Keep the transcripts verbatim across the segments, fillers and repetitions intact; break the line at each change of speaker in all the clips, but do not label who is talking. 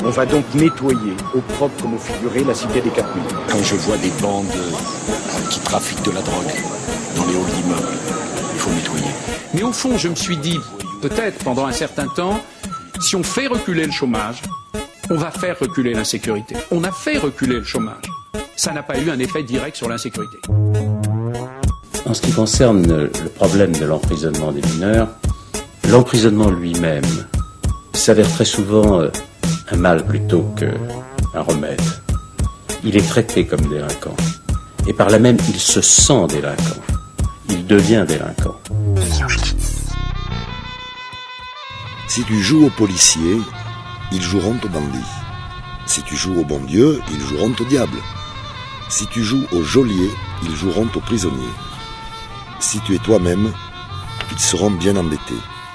On va donc nettoyer, au propre comme au figuré, la cité des quatre mille.
Quand je vois des bandes qui trafiquent de la drogue dans les halls d'immeubles, il faut nettoyer.
Mais au fond, je me suis dit, peut-être pendant un certain temps, si on fait reculer le chômage, on va faire reculer l'insécurité. On a fait reculer le chômage. Ça n'a pas eu un effet direct sur l'insécurité.
En ce qui concerne le problème de l'emprisonnement des mineurs, l'emprisonnement lui-même s'avère très souvent un mal plutôt qu'un remède. Il est traité comme délinquant. Et par là même, il se sent délinquant. Il devient délinquant.
Si tu joues aux policiers, ils joueront au bandit. Si tu joues au bon Dieu, ils joueront au diable. Si tu joues au geôlier, ils joueront aux prisonniers. Si tu es toi-même, ils seront bien embêtés.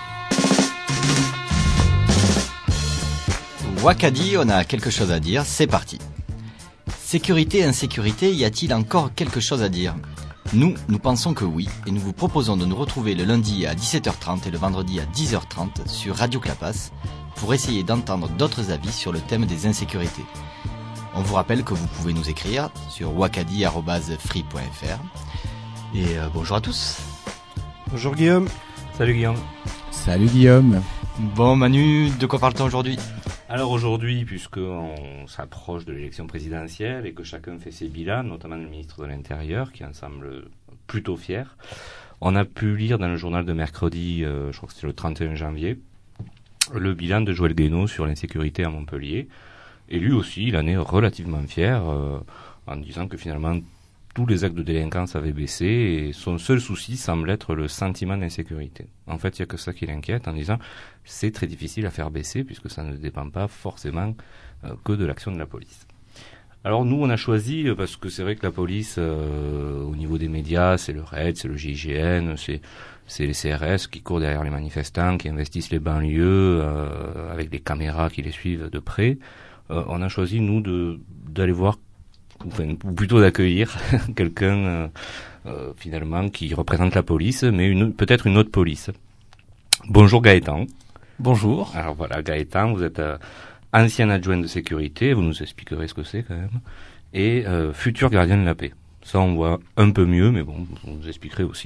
Wacadie, on a quelque chose à dire, c'est parti. Sécurité, insécurité, y a-t-il encore quelque chose à dire ? Nous, nous pensons que oui, et nous vous proposons de nous retrouver le lundi à dix-sept heures trente et le vendredi à dix heures trente sur Radio Clapas pour essayer d'entendre d'autres avis sur le thème des insécurités. On vous rappelle que vous pouvez nous écrire sur wacadie arobase free point f r. Et euh, bonjour à tous.
Bonjour Guillaume.
Salut Guillaume.
Salut Guillaume.
Bon Manu, de quoi parle-t-on aujourd'hui ?
Alors aujourd'hui, puisqu'on s'approche de l'élection présidentielle et que chacun fait ses bilans, notamment le ministre de l'Intérieur, qui en semble plutôt fier, on a pu lire dans le journal de mercredi, euh, je crois que c'était le trente et un janvier, le bilan de Joël Guénaud sur l'insécurité à Montpellier. Et lui aussi, il en est relativement fier, euh, en disant que finalement, tous les actes de délinquance avaient baissé et son seul souci semble être le sentiment d'insécurité. En fait, il n'y a que ça qui l'inquiète en disant c'est très difficile à faire baisser puisque ça ne dépend pas forcément euh, que de l'action de la police. Alors nous, on a choisi, parce que c'est vrai que la police, euh, au niveau des médias, c'est le R A I D, c'est le G I G N, c'est, c'est les C R S qui courent derrière les manifestants, qui investissent les banlieues euh, avec des caméras qui les suivent de près. Euh, on a choisi, nous, de, d'aller voir Enfin, ou plutôt d'accueillir quelqu'un euh, euh, finalement qui représente la police, mais une, peut-être une autre police. Bonjour Gaëtan.
Bonjour.
Alors voilà, Gaëtan, vous êtes euh, ancien adjoint de sécurité, vous nous expliquerez ce que c'est quand même, et euh, futur gardien de la paix. Ça on voit un peu mieux, mais bon, vous nous expliquerez aussi.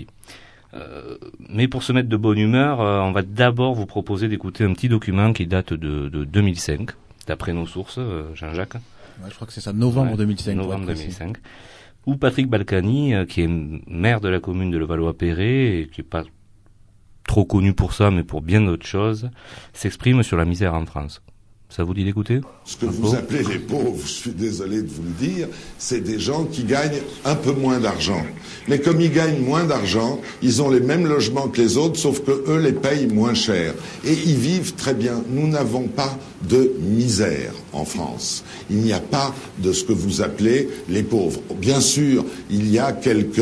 Euh, mais pour se mettre de bonne humeur, euh, on va d'abord vous proposer d'écouter un petit document qui date de, de deux mille cinq, d'après nos sources, euh, Jean-Jacques.
Ouais, je crois que c'est ça, novembre ouais, deux mille cinq.
Novembre deux mille cinq. Où Patrick Balkany, euh, qui est maire de la commune de Levallois-Perret, et qui est pas trop connu pour ça, mais pour bien d'autres choses, s'exprime sur la misère en France. Ça vous dit d'écouter ?
Ce que vous appelez les pauvres, je suis désolé de vous le dire, c'est des gens qui gagnent un peu moins d'argent. Mais comme ils gagnent moins d'argent, ils ont les mêmes logements que les autres, sauf que eux les payent moins cher. Et ils vivent très bien. Nous n'avons pas de misère en France. Il n'y a pas de ce que vous appelez les pauvres. Bien sûr, il y a quelques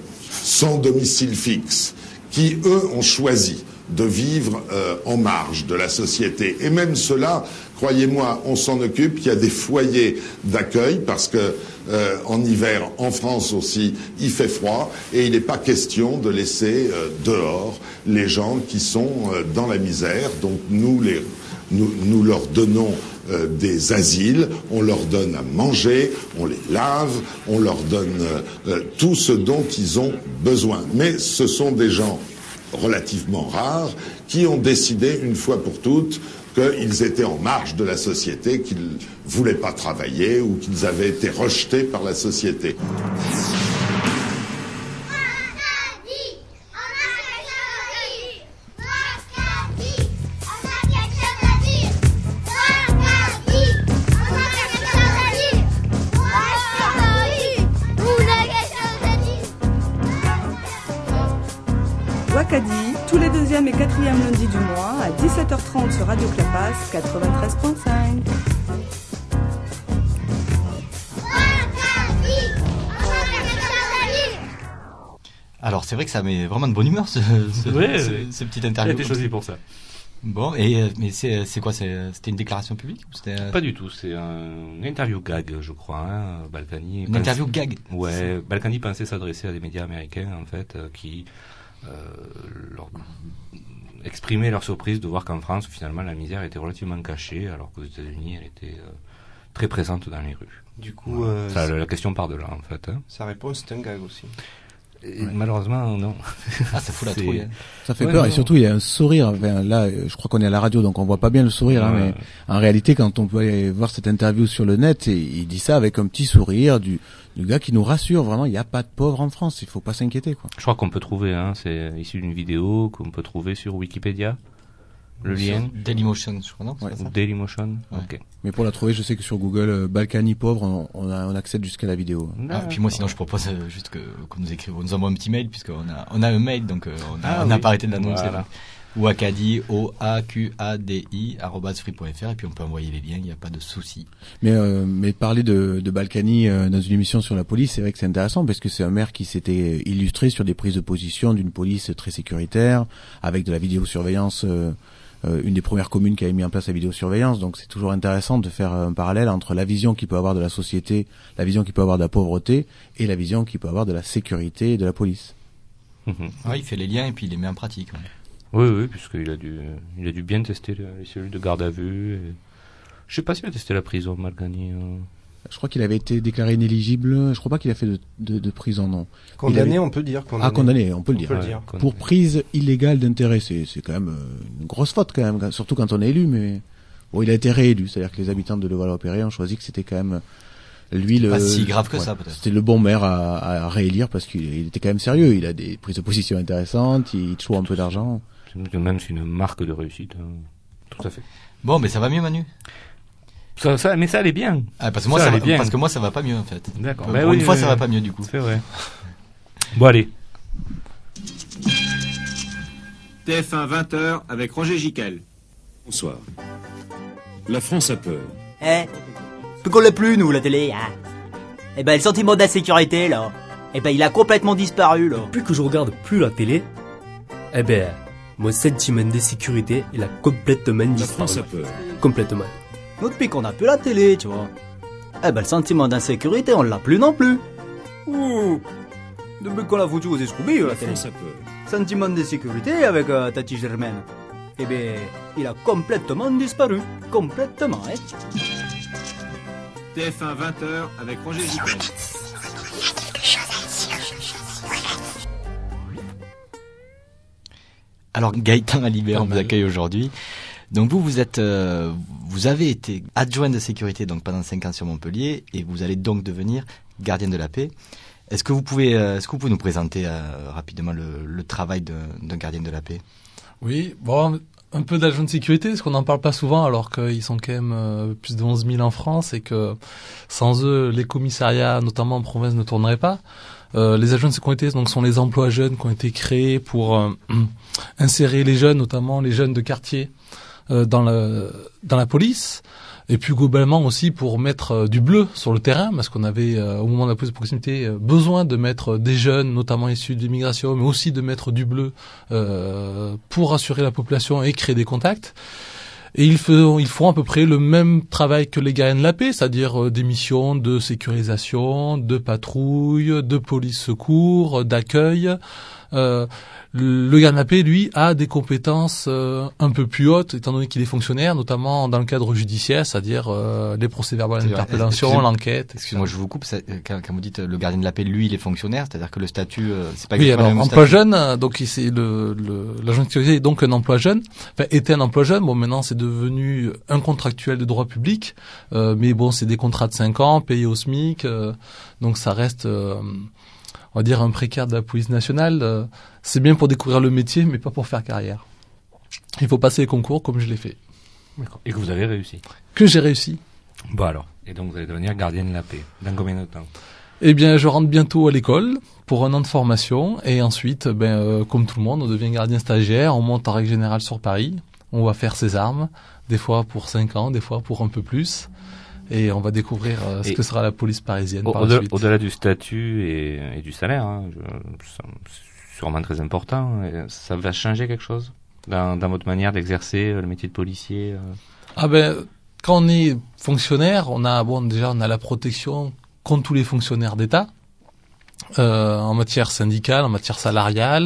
sans domicile fixe qui, eux, ont choisi de vivre euh, en marge de la société. Et même cela, croyez-moi, on s'en occupe. Il y a des foyers d'accueil parce que euh, en hiver, en France aussi, il fait froid et il n'est pas question de laisser euh, dehors les gens qui sont euh, dans la misère. Donc nous, les, nous, nous leur donnons euh, des asiles, on leur donne à manger, on les lave, on leur donne euh, tout ce dont ils ont besoin. Mais ce sont des gens relativement rares, qui ont décidé une fois pour toutes qu'ils étaient en marge de la société, qu'ils ne voulaient pas travailler ou qu'ils avaient été rejetés par la société.
Wacadie, tous les deuxièmes et quatrièmes lundis du mois à dix-sept heures trente sur Radio Clapas quatre-vingt-treize virgule cinq.
Alors c'est vrai que ça met vraiment de bonne humeur ce, ce,
ouais,
ce,
ouais.
ce petit interview.
J'ai été choisi pour ça.
Bon, et mais c'est, c'est quoi c'est, C'était une déclaration publique ou c'était...
Pas du tout, c'est un, une interview gag, je crois. Hein, Balkany.
Une pense... interview gag.
Ouais, Balkany pensait s'adresser à des médias américains en fait, euh, qui euh, leur exprimer leur surprise de voir qu'en France, finalement, la misère était relativement cachée, alors qu'aux États-Unis, elle était euh, très présente dans les rues.
Du coup,
voilà.
euh,
ça, la question part de là, en fait. Hein.
Sa réponse, c'est un gag aussi.
Et ouais. Malheureusement, non.
Ah, ça fout la trouille. Hein.
Ça fait
ouais,
peur,
non.
Et surtout, il y a un sourire. Enfin, là, je crois qu'on est à la radio, donc on voit pas bien le sourire,
ouais.
hein, mais en réalité, quand on peut aller voir cette interview sur le net, il dit ça avec un petit sourire du, du gars qui nous rassure. Vraiment, il n'y a pas de pauvres en France, il faut pas s'inquiéter, quoi.
Je crois qu'on peut trouver, hein, c'est issu d'une vidéo qu'on peut trouver sur Wikipédia. Le lien
Dailymotion, je crois, non
ouais.
Ou Dailymotion, ouais. Ok.
Mais pour la trouver, je sais que sur Google, euh, Balkany pauvre, on, on, a, on accède jusqu'à la vidéo.
Ah, puis moi, sinon, je propose euh, juste que qu'on nous écrive, on nous envoie un petit mail, puisqu'on a, on a un mail, donc euh, on a,
ah,
on
oui.
n'a pas arrêté de l'annoncer.
Voilà.
Ou Acadi, O A Q A D I, arobase free point f r, et puis on peut envoyer les liens, il n'y a pas de souci.
Mais, euh, mais parler de, de Balkany euh, dans une émission sur la police, c'est vrai que c'est intéressant, parce que c'est un maire qui s'était illustré sur des prises de position d'une police très sécuritaire, avec de la vidéosurveillance. Euh, Euh, une des premières communes qui avait mis en place la vidéosurveillance, donc c'est toujours intéressant de faire un parallèle entre la vision qu'il peut avoir de la société, la vision qu'il peut avoir de la pauvreté, et la vision qu'il peut avoir de la sécurité et de la police.
Mmh. Ouais, il fait les liens et puis il les met en pratique. Ouais.
Oui, oui, puisqu'il a dû, il a dû bien tester les cellules de garde à vue. Et... Je sais pas s'il a testé la prison, Balkany. Euh...
Je crois qu'il avait été déclaré inéligible. Je crois pas qu'il a fait de, de, de prison, non.
Condamné,
avait...
on peut dire. Condamné.
Ah, condamné, on peut le
on
dire.
Peut
ouais.
le dire.
Pour prise illégale d'intérêt, c'est, c'est quand même une grosse faute, quand même, surtout quand on est élu. Mais bon, il a été réélu, c'est-à-dire que les habitants de Levallois-Perret ont choisi que c'était quand même lui le.
Pas si grave que
ouais,
ça, peut-être.
C'était le bon maire à, à réélire parce qu'il était quand même sérieux. Il a des prises de position intéressantes, il choue un peu d'argent.
C'est même c'est une marque de réussite. Hein. Tout à fait.
Bon, mais ça va mieux, Manu.
Ça, ça, mais ça allait bien.
Ah, parce que moi, ça, ça va, bien. Parce que moi, ça va pas mieux, en fait.
D'accord.
Bah, pour oui, une oui, fois, oui. ça va pas mieux, du coup.
C'est vrai. Bon, allez.
T F un vingt heures avec Roger Giquel.
Bonsoir. La France a peur.
Eh, plus qu'on l'a plus, nous, la télé, hein. Eh ben, le sentiment d'insécurité, là, eh ben, il a complètement disparu, là.
Depuis que je regarde plus la télé, eh ben, mon sentiment d'insécurité, il a complètement disparu.
La France a peur.
Complètement.
Nous, depuis qu'on a plus la télé, tu vois. Eh ben, le sentiment d'insécurité, on l'a plus non plus. Ouh. Depuis qu'on l'a foutu aux escoubilles, la, la télé.
France a peur.
Sentiment d'insécurité avec euh, Tati Germaine. Eh ben, il a complètement disparu. Complètement, hein.
T F un vingt heures avec Roger Giquel.
Alors, Gaëtan Alibert, on vous accueille aujourd'hui. Donc vous, vous êtes, euh, vous avez été adjoint de sécurité donc pendant cinq ans sur Montpellier et vous allez donc devenir gardien de la paix. Est-ce que vous pouvez, euh, est-ce que vous pouvez nous présenter euh, rapidement le, le travail de, d'un gardien de la paix ?
Oui, bon, un peu d'adjoint de sécurité, parce qu'on n'en parle pas souvent, alors qu'ils sont quand même euh, plus de onze mille en France et que sans eux, les commissariats, notamment en province, ne tourneraient pas. Euh, les adjoints de sécurité donc sont les emplois jeunes qui ont été créés pour euh, insérer les jeunes, notamment les jeunes de quartier. Euh, dans la dans la police, et puis globalement aussi pour mettre euh, du bleu sur le terrain, parce qu'on avait euh, au moment de la police de proximité euh, besoin de mettre des jeunes, notamment issus de l'immigration, mais aussi de mettre du bleu euh, pour rassurer la population et créer des contacts. Et ils font, ils font à peu près le même travail que les gardiens de la paix, c'est-à-dire euh, des missions de sécurisation, de patrouille, de police secours, d'accueil. Euh, le gardien de la paix, lui, a des compétences euh, un peu plus hautes, étant donné qu'il est fonctionnaire, notamment dans le cadre judiciaire, c'est-à-dire euh, les procès-verbaux d'interpellation, l'enquête.
Excusez-moi, je vous coupe. Ça, quand, quand vous dites le gardien de la paix, lui, il est fonctionnaire, c'est-à-dire que le statut, euh, c'est pas.
Oui, alors emploi jeune, donc c'est le, le l'agent de sécurité est donc un emploi jeune. Enfin, était un emploi jeune. Bon, maintenant c'est devenu un contractuel de droit public, euh, mais bon, c'est des contrats de cinq ans payés au SMIC, euh, donc ça reste. Euh, on va dire un précaire de la police nationale, euh, c'est bien pour découvrir le métier, mais pas pour faire carrière. Il faut passer les concours comme je l'ai fait.
D'accord. Et que vous avez réussi.
Que j'ai réussi.
Bon alors, et donc vous allez devenir gardien de la paix. Dans combien de temps ?
Eh bien, je rentre bientôt à l'école pour un an de formation, et ensuite, ben, euh, comme tout le monde, on devient gardien stagiaire, on monte en règle générale sur Paris, on va faire ses armes, des fois pour cinq ans, des fois pour un peu plus. Et on va découvrir euh, ce et que sera la police parisienne
au,
par
au-delà,
la suite.
Au-delà du statut et, et du salaire, hein, je, c'est sûrement très important. Ça va changer quelque chose dans, dans votre manière d'exercer le métier de policier euh...
Ah ben, quand on est fonctionnaire, on a bon déjà on a la protection contre tous les fonctionnaires d'État euh, en matière syndicale, en matière salariale,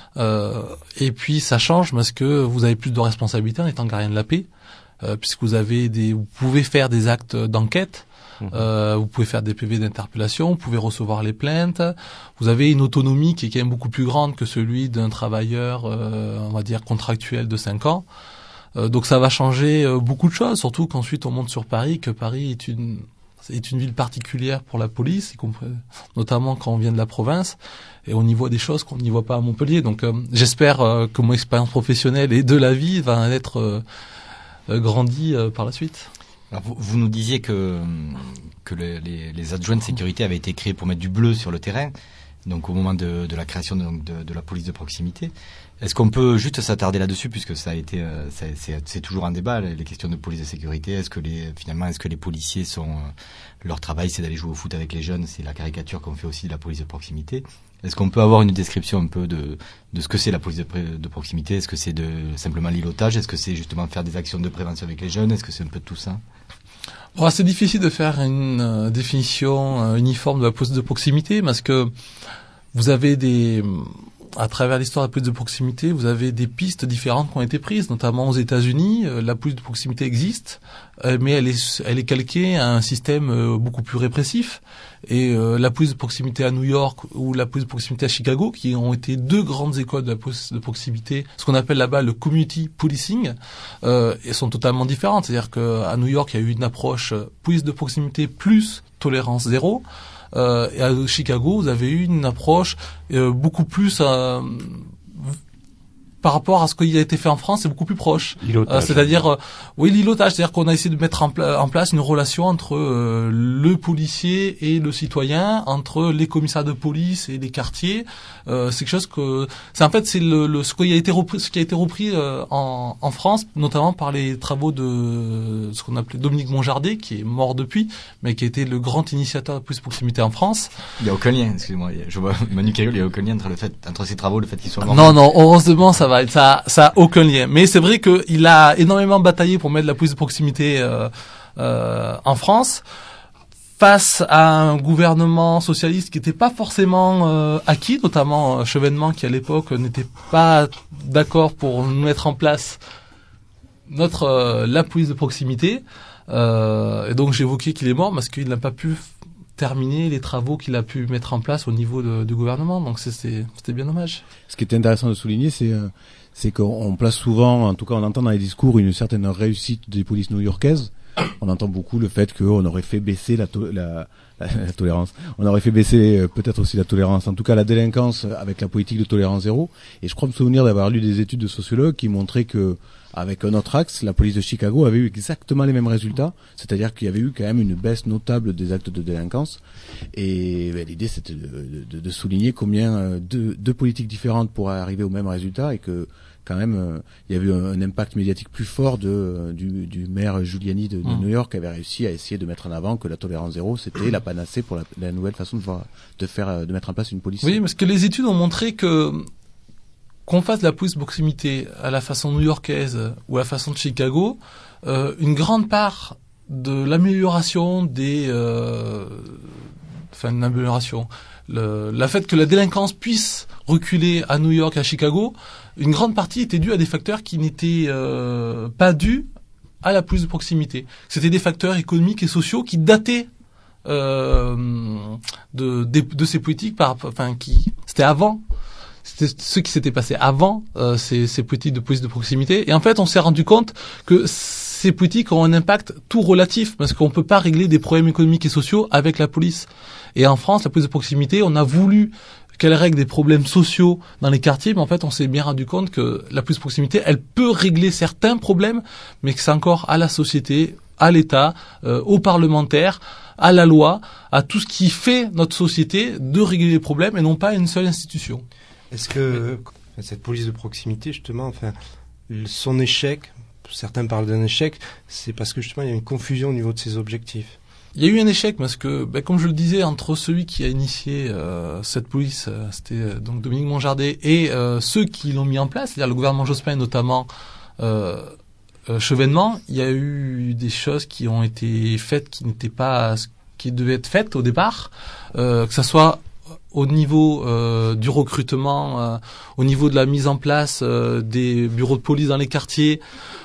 Euh, et puis ça change parce que vous avez plus de responsabilités en étant gardien de la paix, euh, puisque vous avez des, vous pouvez faire des actes d'enquête. Euh, vous pouvez faire des P V d'interpellation, vous pouvez recevoir les plaintes. Vous avez une autonomie qui est quand même beaucoup plus grande que celui d'un travailleur, euh, on va dire contractuel de cinq ans. Euh, donc ça va changer euh, beaucoup de choses, surtout qu'ensuite on monte sur Paris, que Paris est une est une ville particulière pour la police, y compris, notamment quand on vient de la province, et on y voit des choses qu'on n'y voit pas à Montpellier. Donc euh, j'espère euh, que mon expérience professionnelle et de la vie va être euh, euh, grandie euh, par la suite.
Alors vous, vous nous disiez que que le, les, les adjoints de sécurité avaient été créés pour mettre du bleu sur le terrain, donc au moment de, de la création de, donc de, de la police de proximité. Est-ce qu'on peut juste s'attarder là-dessus, puisque ça a été, euh, ça, c'est, c'est toujours un débat, les questions de police de sécurité. Est-ce que les, finalement, est-ce que les policiers sont, euh, leur travail, c'est d'aller jouer au foot avec les jeunes, c'est la caricature qu'on fait aussi de la police de proximité. Est-ce qu'on peut avoir une description un peu de, de ce que c'est la police de, de proximité? Est-ce que c'est de simplement l'îlotage? Est-ce que c'est justement faire des actions de prévention avec les jeunes? Est-ce que c'est un peu de tout ça?
Bon, c'est difficile de faire une euh, définition euh, uniforme de la police de proximité, parce que vous avez des, à travers l'histoire de la police de proximité, vous avez des pistes différentes qui ont été prises, notamment aux États-Unis. Euh, la police de proximité existe, euh, mais elle est, elle est calquée à un système euh, beaucoup plus répressif. Et euh, la police de proximité à New York ou la police de proximité à Chicago, qui ont été deux grandes écoles de la police de proximité, ce qu'on appelle là-bas le community policing, euh, et sont totalement différentes. C'est-à-dire qu'à New York, il y a eu une approche euh, police de proximité plus tolérance zéro. Euh, et à Chicago, vous avez eu une approche euh, beaucoup plus euh, par rapport à ce qui a été fait en France, c'est beaucoup plus proche. Euh, c'est-à-dire, euh, oui, l'îlotage, c'est-à-dire qu'on a essayé de mettre en, pla- en place une relation entre euh, le policier et le citoyen, entre les commissaires de police et les quartiers. Euh, c'est quelque chose que, c'est en fait, c'est le, le ce qui a été repris, ce qui a été repris euh, en, en France, notamment par les travaux de ce qu'on appelait Dominique Monjardet, qui est mort depuis, mais qui a été le grand initiateur de la police de proximité en France.
Il y a aucun lien, excusez-moi. Je vois Manu Caillol, il y a aucun lien entre le fait, entre ces travaux, le fait qu'ils soient morts.
Non, non, heureusement, ça va, ça, ça a aucun lien. Mais c'est vrai qu'il a énormément bataillé pour mettre la police de proximité euh, euh, en France, face à un gouvernement socialiste qui n'était pas forcément euh, acquis, notamment euh, Chevènement, qui à l'époque n'était pas d'accord pour mettre en place notre euh, la police de proximité. Euh, et donc j'évoquais qu'il est mort parce qu'il n'a pas pu terminer les travaux qu'il a pu mettre en place au niveau de, du gouvernement. Donc c'est, c'est, c'était bien dommage.
Ce qui est intéressant de souligner, c'est, euh, c'est qu'on place souvent, en tout cas on entend dans les discours, une certaine réussite des polices new-yorkaises. On entend beaucoup le fait qu'on aurait fait baisser la, to- la, la, la tolérance. On aurait fait baisser euh, peut-être aussi la tolérance, en tout cas la délinquance avec la politique de tolérance zéro. Et je crois me souvenir d'avoir lu des études de sociologues qui montraient que, avec un autre axe, la police de Chicago avait eu exactement les mêmes résultats, c'est-à-dire qu'il y avait eu quand même une baisse notable des actes de délinquance. Et ben, l'idée c'était de, de, de souligner combien euh, deux, deux politiques différentes pourraient arriver au même résultat, et que quand même euh, il y avait un, un impact médiatique plus fort de du, du maire Giuliani de, de mmh. New York, qui avait réussi à essayer de mettre en avant que la tolérance zéro c'était la panacée pour la, la nouvelle façon de, voir, de faire de mettre en place une police.
Oui, parce que les études ont montré que qu'on fasse de la police de proximité à la façon new-yorkaise ou à la façon de Chicago, euh, une grande part de l'amélioration des, euh, enfin une amélioration, le, la fait que la délinquance puisse reculer à New York, à Chicago, une grande partie était due à des facteurs qui n'étaient euh, pas dus à la police de proximité. C'était des facteurs économiques et sociaux qui dataient euh, de, de de ces politiques, par, enfin qui c'était avant. C'était ce qui s'était passé avant euh, ces, ces politiques de police de proximité. Et en fait, on s'est rendu compte que ces politiques ont un impact tout relatif, parce qu'on peut pas régler des problèmes économiques et sociaux avec la police. Et en France, la police de proximité, on a voulu qu'elle règle des problèmes sociaux dans les quartiers, mais en fait, on s'est bien rendu compte que la police de proximité, elle peut régler certains problèmes, mais que c'est encore à la société, à l'État, euh, aux parlementaires, à la loi, à tout ce qui fait notre société de régler les problèmes, et non pas une seule institution.
Est-ce que cette police de proximité, justement, enfin, son échec, certains parlent d'un échec, c'est parce que justement il y a une confusion au niveau de ses objectifs?
Il y a eu un échec parce que, ben, comme je le disais, entre celui qui a initié euh, cette police, euh, c'était euh, donc Dominique Monjardet, et euh, ceux qui l'ont mis en place, c'est-à-dire le gouvernement Jospin, notamment euh, euh, Chevènement, il y a eu des choses qui ont été faites qui n'étaient pas ce qui devaient être faites au départ, euh, que ça soit au niveau euh, du recrutement, euh, au niveau de la mise en place euh, des bureaux de police dans les quartiers,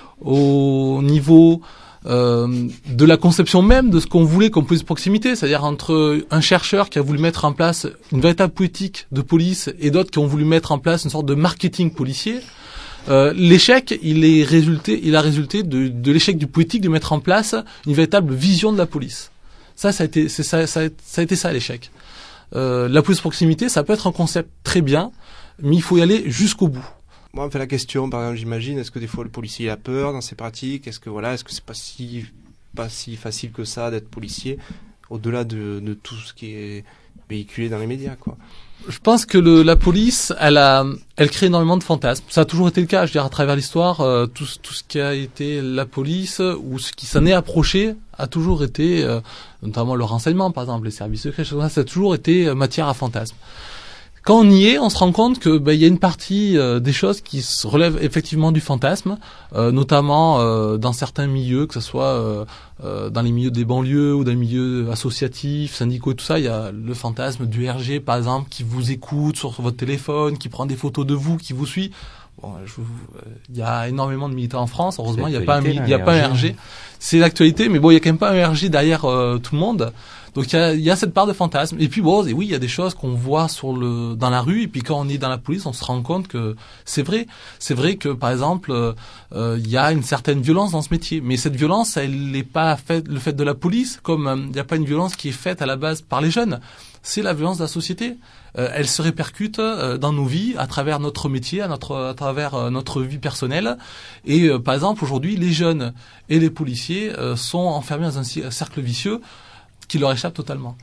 au niveau euh, de la conception même de ce qu'on voulait comme police de proximité, c'est-à-dire entre un chercheur qui a voulu mettre en place une véritable politique de police et d'autres qui ont voulu mettre en place une sorte de marketing policier. Euh, l'échec, il est résulté, il a résulté de, de l'échec du politique de mettre en place une véritable vision de la police. Ça, ça a été, c'est ça, ça a, ça a été ça l'échec. Euh, la police de proximité, ça peut être un concept très bien, mais il faut y aller jusqu'au bout.
Moi, on me fait la question, par exemple, j'imagine, est-ce que des fois le policier a peur dans ses pratiques? Est-ce que voilà, est-ce que c'est pas si pas si facile que ça d'être policier, au-delà de, de tout ce qui est véhiculé dans les médias, quoi?
Je pense que le, la police, elle a, elle crée énormément de fantasmes. Ça a toujours été le cas, je veux dire, à travers l'histoire, euh, tout, tout ce qui a été la police ou ce qui s'en est approché a toujours été, euh, notamment le renseignement, par exemple, les services secrets, ça, ça a toujours été matière à fantasmes. Quand on y est, on se rend compte que ben, il y a une partie euh, des choses qui se relèvent effectivement du fantasme, euh, notamment euh, dans certains milieux, que ce soit euh, euh, dans les milieux des banlieues ou dans les milieux associatifs, syndicaux et tout ça. Il y a le fantasme du R G, par exemple, qui vous écoute sur votre téléphone, qui prend des photos de vous, qui vous suit. Bon, je vous, euh, il y a énormément de militants en France. Heureusement, il n'y a pas un, il y a pas un R G. C'est l'actualité, mais bon, il y a quand même pas un R G derrière euh, tout le monde. Donc il y a, il y a cette part de fantasme. Et puis bon, et oui, il y a des choses qu'on voit sur le dans la rue. Et puis quand on est dans la police, on se rend compte que c'est vrai. C'est vrai que par exemple, euh, il y a une certaine violence dans ce métier. Mais cette violence, elle n'est pas faite le fait de la police, comme euh, il n'y a pas une violence qui est faite à la base par les jeunes. C'est la violence de la société. Euh, elle se répercute euh, dans nos vies, à travers notre métier, à notre à travers euh, notre vie personnelle. Et euh, par exemple, aujourd'hui, les jeunes et les policiers euh, sont enfermés dans un cercle vicieux qui leur échappe totalement.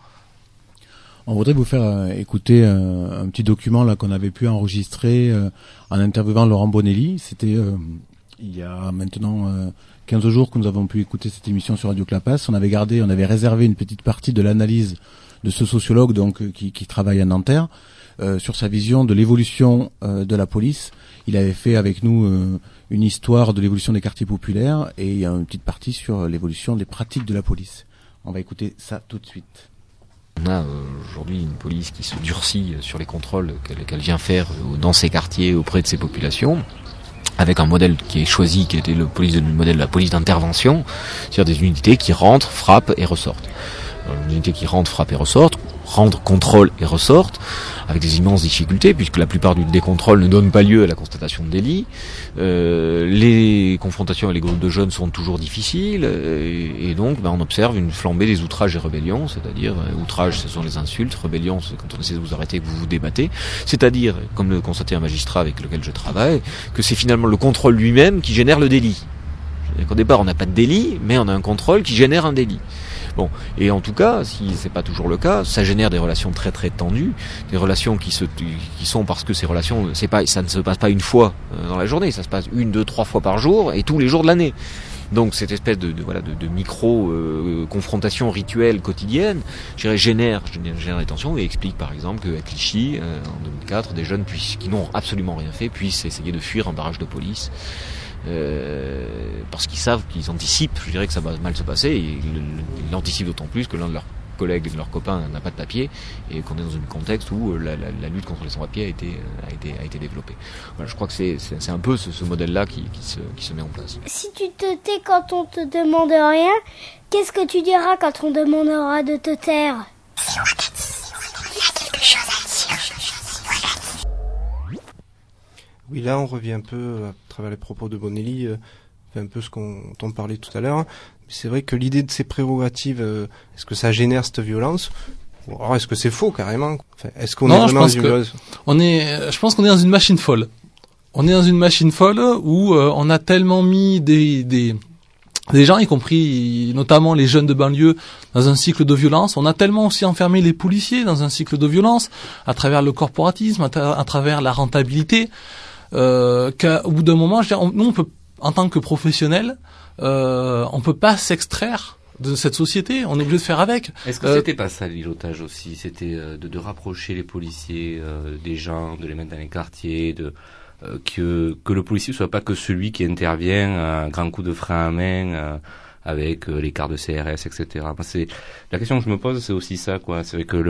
On voudrait vous faire euh, écouter euh, un petit document là qu'on avait pu enregistrer euh, en interviewant Laurent Bonelli. C'était euh, il y a maintenant euh, quinze jours que nous avons pu écouter cette émission sur Radio Clapas. On avait gardé, on avait réservé une petite partie de l'analyse de ce sociologue donc euh, qui, qui travaille à Nanterre euh, sur sa vision de l'évolution euh, de la police. Il avait fait avec nous euh, une histoire de l'évolution des quartiers populaires et il y a une petite partie sur l'évolution des pratiques de la police. On va écouter ça tout de suite.
On a euh, aujourd'hui une police qui se durcit sur les contrôles qu'elle, qu'elle vient faire euh, dans ses quartiers auprès de ses populations, avec un modèle qui est choisi, qui était le, police, le modèle de la police d'intervention, c'est-à-dire des unités qui rentrent, frappent et ressortent. Alors, une unité qui rentre, frappe et ressortent, rentre, contrôle et ressortent, avec des immenses difficultés, puisque la plupart des contrôles ne donnent pas lieu à la constatation de délits. Euh, les confrontations avec les groupes de jeunes sont toujours difficiles, et, et donc ben, on observe une flambée des outrages et rébellions, c'est-à-dire, euh, outrages ce sont les insultes, rébellions c'est quand on essaie de vous arrêter que vous vous débattez, c'est-à-dire, comme le constatait un magistrat avec lequel je travaille, que c'est finalement le contrôle lui-même qui génère le délit. C'est-à-dire qu'au départ on n'a pas de délit, mais on a un contrôle qui génère un délit. Bon, et en tout cas, si c'est pas toujours le cas, ça génère des relations très très tendues, des relations qui se qui sont parce que ces relations, c'est pas, ça ne se passe pas une fois dans la journée, ça se passe une, deux, trois fois par jour et tous les jours de l'année. Donc cette espèce de, de voilà de, de micro euh, confrontation rituelle quotidienne, je dirais, génère, génère génère des tensions et explique par exemple qu'à Clichy euh, en deux mille quatre, des jeunes puissent, qui n'ont absolument rien fait puissent essayer de fuir un barrage de police. Euh, parce qu'ils savent, qu'ils anticipent, je dirais que ça va mal se passer, et ils, ils l'anticipent d'autant plus que l'un de leurs collègues, de leurs copains n'a pas de papier, et qu'on est dans un contexte où la, la, la lutte contre les sans-papiers a été, a été, a été développée. Voilà, je crois que c'est, c'est, c'est un peu ce, ce modèle-là qui, qui, se, qui se met en place.
Si tu te tais quand on te demande rien, qu'est-ce que tu diras quand on demandera de te taire? Si on te dit, il y a quelque chose à dire.
Oui, là, on revient un peu, à travers les propos de Bonelli, euh, un peu ce qu'on t'en parlait tout à l'heure. C'est vrai que l'idée de ces prérogatives, euh, est-ce que ça génère cette violence? Ou alors est-ce que c'est faux, carrément? Enfin, est-ce qu'on
non,
est vraiment dans une violence?
On est, je pense qu'on est dans une machine folle. On est dans une machine folle où euh, on a tellement mis des, des, des gens, y compris notamment les jeunes de banlieue, dans un cycle de violence. On a tellement aussi enfermé les policiers dans un cycle de violence, à travers le corporatisme, à, tra- à travers la rentabilité. Euh, qu'au bout d'un moment, je veux dire, on, nous, on peut, en tant que professionnels, euh, on peut pas s'extraire de cette société. On est obligé de faire avec.
Est-ce que euh, c'était pas ça l'îlotage aussi? C'était euh, de, de rapprocher les policiers euh, des gens, de les mettre dans les quartiers, de euh, que que le policier soit pas que celui qui intervient à un grand coup de frein à main. Euh, avec euh, les cartes de C R S, et cetera. Moi, c'est la question que je me pose, c'est aussi ça, quoi. C'est vrai que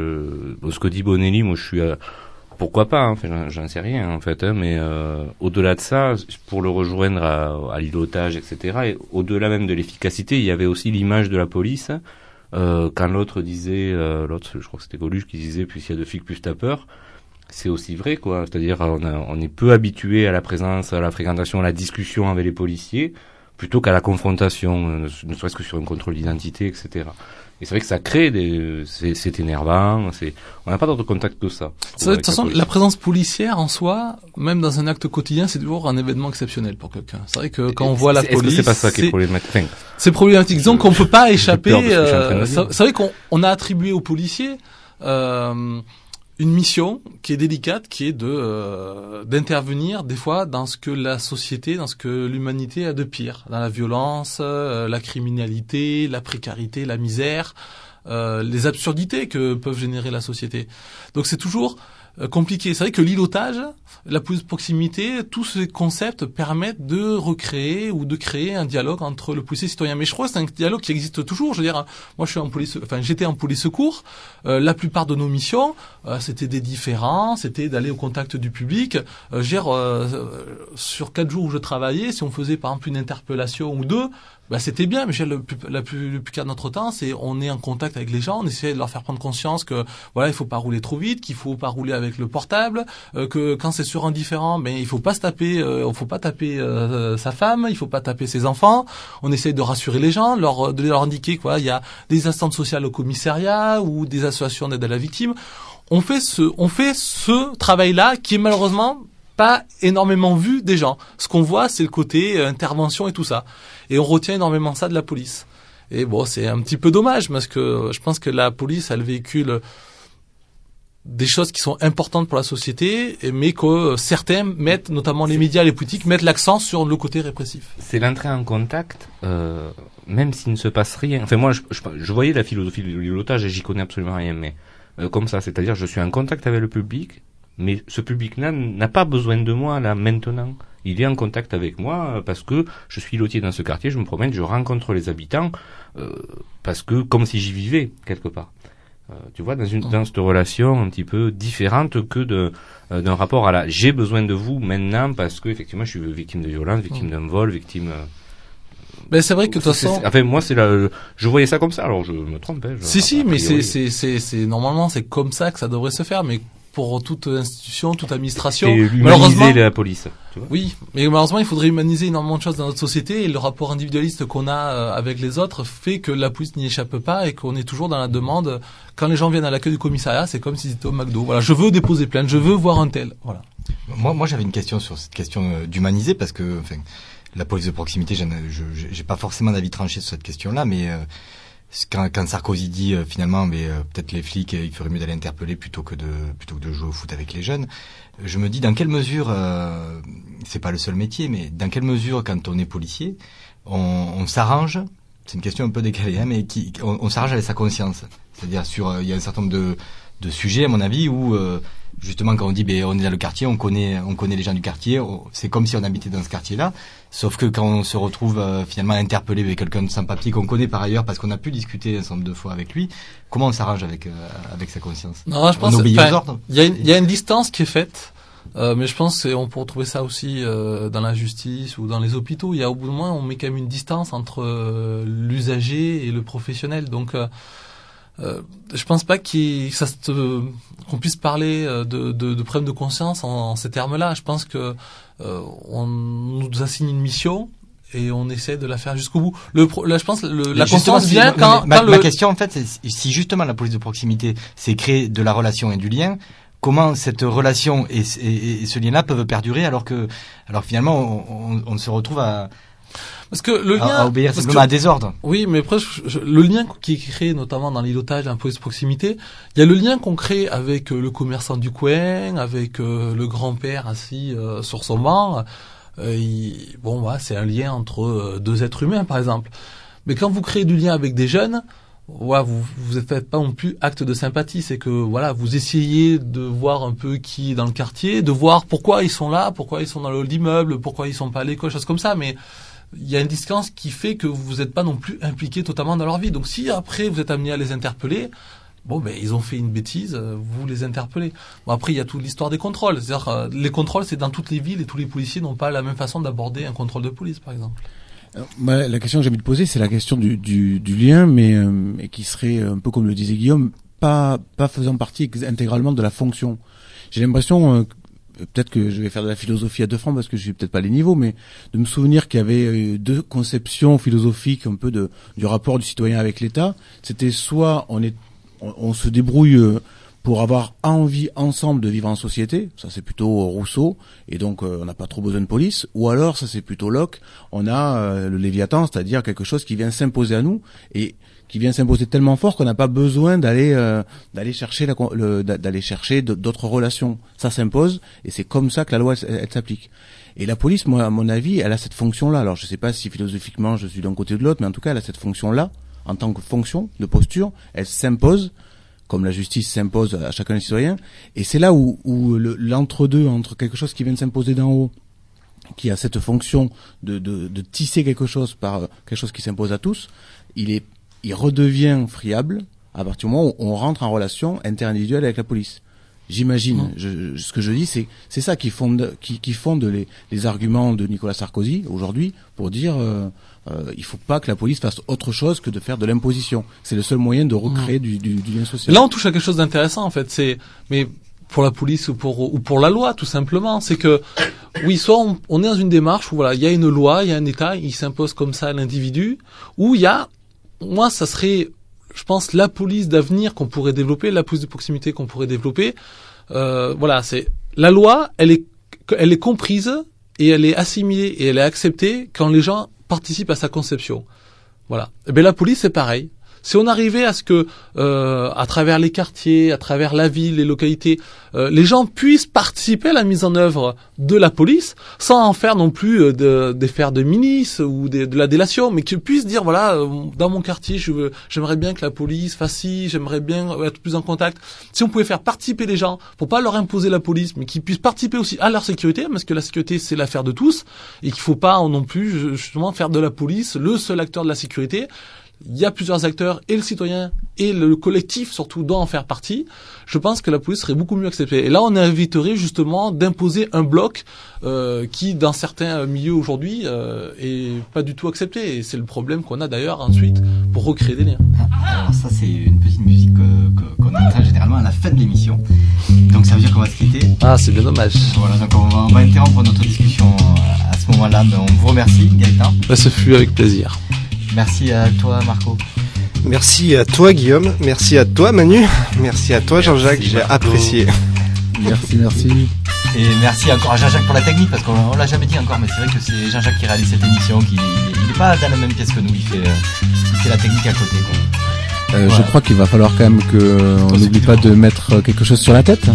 le ce que dit Bonelli, moi, je suis euh, pourquoi pas, hein, enfin, j'en, j'en sais rien en fait, hein, mais euh, au-delà de ça, pour le rejoindre à, à l'îlotage, et cetera. Et au-delà même de l'efficacité, il y avait aussi l'image de la police. Euh, quand l'autre disait, euh, l'autre, je crois que c'était Coluche qui disait, plus il y a de flics, plus t'as peur. C'est aussi vrai, quoi. C'est-à-dire, on, a, on est peu habitué à la présence, à la fréquentation, à la discussion avec les policiers, plutôt qu'à la confrontation, ne serait-ce que sur un contrôle d'identité, et cetera. Et c'est vrai que ça crée des, c'est, c'est énervant, c'est, on n'a pas d'autre contact que ça.
De toute façon, la, la présence policière en soi, même dans un acte quotidien, c'est toujours un événement exceptionnel pour quelqu'un. C'est vrai que quand on voit la
est-ce
police,
que c'est pas ça qui est problématique? Enfin,
c'est problématique. Disons qu'on peut pas échapper.
Euh,
c'est, c'est vrai qu'on on a attribué aux policiers euh, une mission qui est délicate, qui est de euh, d'intervenir des fois dans ce que la société, dans ce que l'humanité a de pire, dans la violence, euh, la criminalité, la précarité, la misère, euh, les absurdités que peuvent générer la société. Donc c'est toujours euh, compliqué. C'est vrai que l'îlotage, la police de proximité, tous ces concepts permettent de recréer ou de créer un dialogue entre le policier et le citoyen. Mais je crois que c'est un dialogue qui existe toujours. Je veux dire, moi je suis en police, enfin j'étais en police secours. Euh, la plupart de nos missions, euh, c'était des différends, c'était d'aller au contact du public. Euh, je veux dire, euh, sur quatre jours où je travaillais, si on faisait par exemple une interpellation ou deux, bah c'était bien, mais le plus, la plus, le plus quart de notre temps, c'est on est en contact avec les gens, on essaie de leur faire prendre conscience que voilà, il faut pas rouler trop vite, qu'il faut pas rouler avec le portable, euh, que quand c'est sur un différend, ben il faut pas se taper, euh, faut pas taper euh, sa femme, il faut pas taper ses enfants. On essaie de rassurer les gens, leur de leur indiquer quoi, il y a des instances sociales au commissariat ou des associations d'aide à la victime. On fait ce, on fait ce travail-là qui est malheureusement pas énormément vu des gens. Ce qu'on voit, c'est le côté euh, intervention et tout ça. Et on retient énormément ça de la police. Et bon, c'est un petit peu dommage parce que je pense que la police, elle véhicule des choses qui sont importantes pour la société, mais que certains mettent, notamment les médias, les politiques, mettent l'accent sur le côté répressif.
C'est l'entrée en contact, euh, même s'il ne se passe rien. Enfin, moi, je, je, je voyais la philosophie de l'îlotage et j'y connais absolument rien, mais euh, comme ça, c'est-à-dire, je suis en contact avec le public, mais ce public-là n'a pas besoin de moi, là, maintenant. Il est en contact avec moi parce que je suis lotier dans ce quartier, je me promène, je rencontre les habitants, euh, parce que, comme si j'y vivais, quelque part. Euh, tu vois, dans une, dans cette relation un petit peu différente que de, euh, d'un rapport à la, j'ai besoin de vous maintenant parce que, effectivement, je suis victime de violence, victime d'un vol, victime, euh,
ben c'est vrai que de toute façon,
enfin moi c'est la, je voyais ça comme ça, alors je me trompe. Hein,
si si, mais c'est c'est c'est c'est normalement c'est comme ça que ça devrait se faire, mais pour toute institution, toute administration,
et humaniser la police. Tu vois,
oui, mais malheureusement il faudrait humaniser énormément de choses dans notre société et le rapport individualiste qu'on a avec les autres fait que la police n'y échappe pas et qu'on est toujours dans la demande. Quand les gens viennent à l'accueil du commissariat, c'est comme s'ils étaient au McDo. Voilà, je veux déposer plainte, je veux voir un tel. Voilà.
Moi, moi j'avais une question sur cette question d'humaniser parce que, enfin, la police de proximité, je j'ai pas forcément d'avis tranché sur cette question-là, mais euh, Quand, quand Sarkozy dit euh, finalement, mais euh, peut-être les flics, euh, il ferait mieux d'aller interpeller plutôt que de plutôt que de jouer au foot avec les jeunes. Je me dis dans quelle mesure, euh, c'est pas le seul métier, mais dans quelle mesure quand on est policier, on, on s'arrange. C'est une question un peu décalée, hein, mais qui, on, on s'arrange avec sa conscience. C'est-à-dire sur, euh, il y a un certain nombre de de sujets à mon avis où euh, justement quand on dit ben on est dans le quartier, on connaît on connaît les gens du quartier, on, c'est comme si on habitait dans ce quartier-là. Sauf que quand on se retrouve euh, finalement interpellé avec quelqu'un de sans papier qu'on connaît par ailleurs parce qu'on a pu discuter un certain nombre de fois avec lui, comment on s'arrange avec euh, avec sa conscience?
Non, je pense
on obéit aux ordres.
Il y a une, il y a une distance qui est faite. Euh, mais je pense qu'on peut retrouver ça aussi euh, dans la justice ou dans les hôpitaux. Il y a au bout de moins, on met quand même une distance entre euh, l'usager et le professionnel. Donc euh, Euh, je pense pas qu'il, ça se, qu'on puisse parler de, de, de problème de conscience en, en ces termes-là. Je pense que euh, on nous assigne une mission et on essaie de la faire jusqu'au bout. Le, là, je pense, le, la conscience vient
si,
quand,
ma,
quand
ma
le...
question en fait, c'est si justement la police de proximité, c'est créer de la relation et du lien. Comment cette relation et, et, et ce lien-là peuvent perdurer alors que, alors que finalement, on, on, on se retrouve à
Parce que le lien,
à, à obéir simplement à des ordres.
Oui, mais après, je, je, le lien qui est créé notamment dans l'îlotage, dans la police de proximité, il y a le lien qu'on crée avec euh, le commerçant du coin, avec euh, le grand-père assis euh, sur son banc. Euh, il, bon, voilà, c'est un lien entre euh, deux êtres humains, par exemple. Mais quand vous créez du lien avec des jeunes, voilà, vous vous faites pas non plus acte de sympathie. C'est que voilà, vous essayez de voir un peu qui est dans le quartier, de voir pourquoi ils sont là, pourquoi ils sont dans le hall d'immeuble, pourquoi ils sont pas à l'école, choses comme ça. Mais il y a une distance qui fait que vous n'êtes pas non plus impliqué totalement dans leur vie. Donc si après vous êtes amené à les interpeller, bon ben ils ont fait une bêtise, vous les interpellez. Bon après il y a toute l'histoire des contrôles. C'est-à-dire euh, les contrôles c'est dans toutes les villes et tous les policiers n'ont pas la même façon d'aborder un contrôle de police par exemple.
Alors, bah, la question que j'ai envie de poser, c'est la question du, du, du lien, mais euh, et qui serait un peu comme le disait Guillaume, pas pas faisant partie intégralement de la fonction. J'ai l'impression, euh, peut-être que je vais faire de la philosophie à deux francs parce que je suis peut-être pas les niveaux, mais de me souvenir qu'il y avait euh, deux conceptions philosophiques un peu de du rapport du citoyen avec l'État. C'était soit on est on, on se débrouille euh, pour avoir envie ensemble de vivre en société, ça c'est plutôt Rousseau, et donc euh, on n'a pas trop besoin de police, ou alors ça c'est plutôt Locke, on a euh, le Léviathan, c'est-à-dire quelque chose qui vient s'imposer à nous, et qui vient s'imposer tellement fort qu'on n'a pas besoin d'aller euh, d'aller chercher la, le, d'aller chercher d'autres relations. Ça s'impose, et c'est comme ça que la loi elle, elle s'applique. Et la police, moi à mon avis, elle a cette fonction-là. Alors je sais pas si philosophiquement je suis d'un côté ou de l'autre, mais en tout cas elle a cette fonction-là, en tant que fonction de posture, elle s'impose, comme la justice s'impose à chacun des citoyens, et c'est là où, où le, l'entre-deux, entre quelque chose qui vient de s'imposer d'en haut, qui a cette fonction de, de, de tisser quelque chose par quelque chose qui s'impose à tous, il est, il redevient friable à partir du moment où on rentre en relation interindividuelle avec la police. J'imagine. Mmh. Je, ce que je dis, c'est, c'est ça qui fonde, qui, qui fonde les, les arguments de Nicolas Sarkozy aujourd'hui pour dire, euh, euh, il faut pas que la police fasse autre chose que de faire de l'imposition. C'est le seul moyen de recréer mmh. du, du, du lien social.
Là, on touche à quelque chose d'intéressant, en fait. C'est, mais pour la police ou pour, ou pour la loi, tout simplement. C'est que, oui, soit on, on est dans une démarche où voilà, il y a une loi, il y a un État, il s'impose comme ça à l'individu, ou il y a, moi, ça serait, je pense, la police d'avenir qu'on pourrait développer, la police de proximité qu'on pourrait développer. Euh, voilà, c'est la loi, elle est, elle est comprise et elle est assimilée et elle est acceptée quand les gens participent à sa conception. Voilà. Et bien la police, c'est pareil. Si on arrivait à ce que, euh, à travers les quartiers, à travers la ville, les localités, euh, les gens puissent participer à la mise en œuvre de la police, sans en faire non plus euh, de, des fers de milice ou des, de la délation, mais qu'ils puissent dire voilà, euh, dans mon quartier, je veux, j'aimerais bien que la police fasse ci, j'aimerais bien être plus en contact. Si on pouvait faire participer les gens, pour pas leur imposer la police, mais qu'ils puissent participer aussi à leur sécurité, parce que la sécurité c'est l'affaire de tous, et qu'il faut pas non plus justement faire de la police le seul acteur de la sécurité. Il y a plusieurs acteurs, et le citoyen et le collectif surtout doit en faire partie. Je pense que la police serait beaucoup mieux acceptée. Et là, on éviterait justement d'imposer un bloc euh, qui, dans certains milieux aujourd'hui, euh, est pas du tout accepté. Et c'est le problème qu'on a d'ailleurs ensuite pour recréer des liens.
Alors ça, c'est une petite musique que, que, qu'on entend généralement à la fin de l'émission. Donc ça veut dire qu'on va se quitter.
Ah, c'est bien dommage.
Voilà, donc on va, on va interrompre notre discussion à ce moment-là. Mais on vous remercie, Gaëtan.
Bah, ce fut avec plaisir.
Merci à toi, Marco.
Merci à toi, Guillaume. Merci à toi, Manu. Merci à toi, Jean-Jacques. J'ai apprécié.
Merci, merci.
Et merci encore à Jean-Jacques pour la technique, parce qu'on on l'a jamais dit encore, mais c'est vrai que c'est Jean-Jacques qui réalise cette émission, qui il est pas dans la même pièce que nous, il fait, il fait la technique à côté, quoi.
Euh, voilà. Je crois qu'il va falloir quand même que on n'oublie pas de mettre quelque chose sur la tête. Mmh.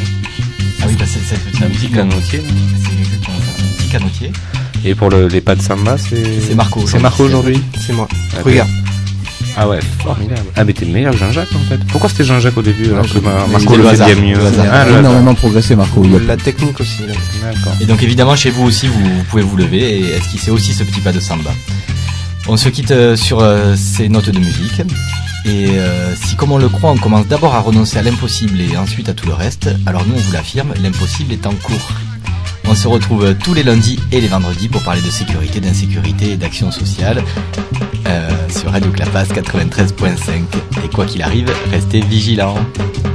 Ah oui, bah c'est cette petite musique
canotier.
C'est exactement ça, un petit canotier.
Et pour le, les pas de samba, c'est...
C'est Marco.
C'est Marco aujourd'hui.
C'est moi.
Ah,
regarde.
Ah ouais, formidable. Ah mais t'es meilleur que Jean-Jacques en fait. Pourquoi c'était Jean-Jacques au début alors que
je...
Marco le faisait bien mieux?
Ah, il a énormément progressé Marco.
Il a la technique aussi. Là.
D'accord. Et donc évidemment chez vous aussi, vous, vous pouvez vous lever et esquisser aussi ce petit pas de samba. On se quitte euh, sur euh, ces notes de musique. Et euh, si comme on le croit, on commence d'abord à renoncer à l'impossible et ensuite à tout le reste, alors nous on vous l'affirme, l'impossible est en cours. On se retrouve tous les lundis et les vendredis pour parler de sécurité, d'insécurité et d'action sociale euh, sur Radio Clapas quatre-vingt-treize point cinq. Et quoi qu'il arrive, restez vigilants.